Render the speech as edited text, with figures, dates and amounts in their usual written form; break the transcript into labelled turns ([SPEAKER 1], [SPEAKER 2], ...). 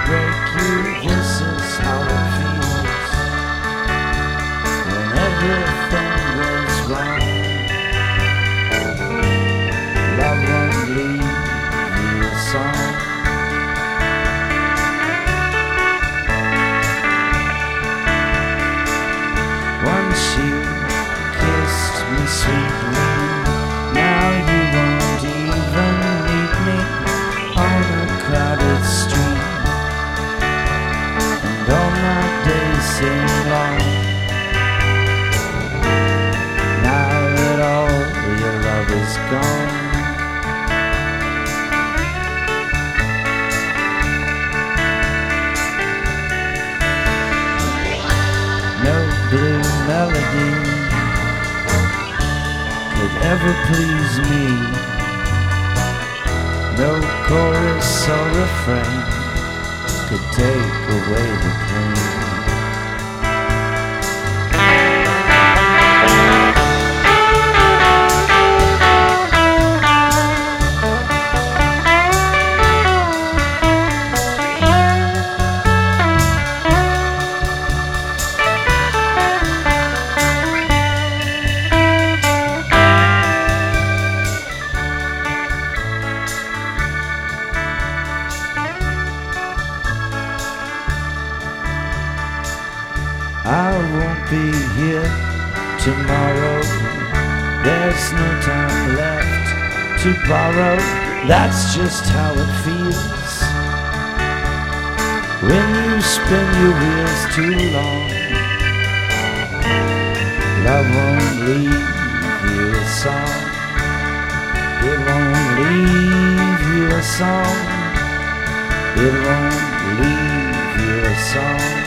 [SPEAKER 1] break you, this is how it feels when everything goes wrong. Love won't leave you a song. Once you kissed me sweetly, now you won't even meet me on a crowded street. And all my days seem long, now that all your love is gone. No blue melody could ever please me. No chorus or refrain could take away the pain. I won't be here tomorrow. There's no time left to borrow. That's just how it feels when you spin your wheels too long. Love won't leave you a song. It won't leave you a song. It won't leave you a song.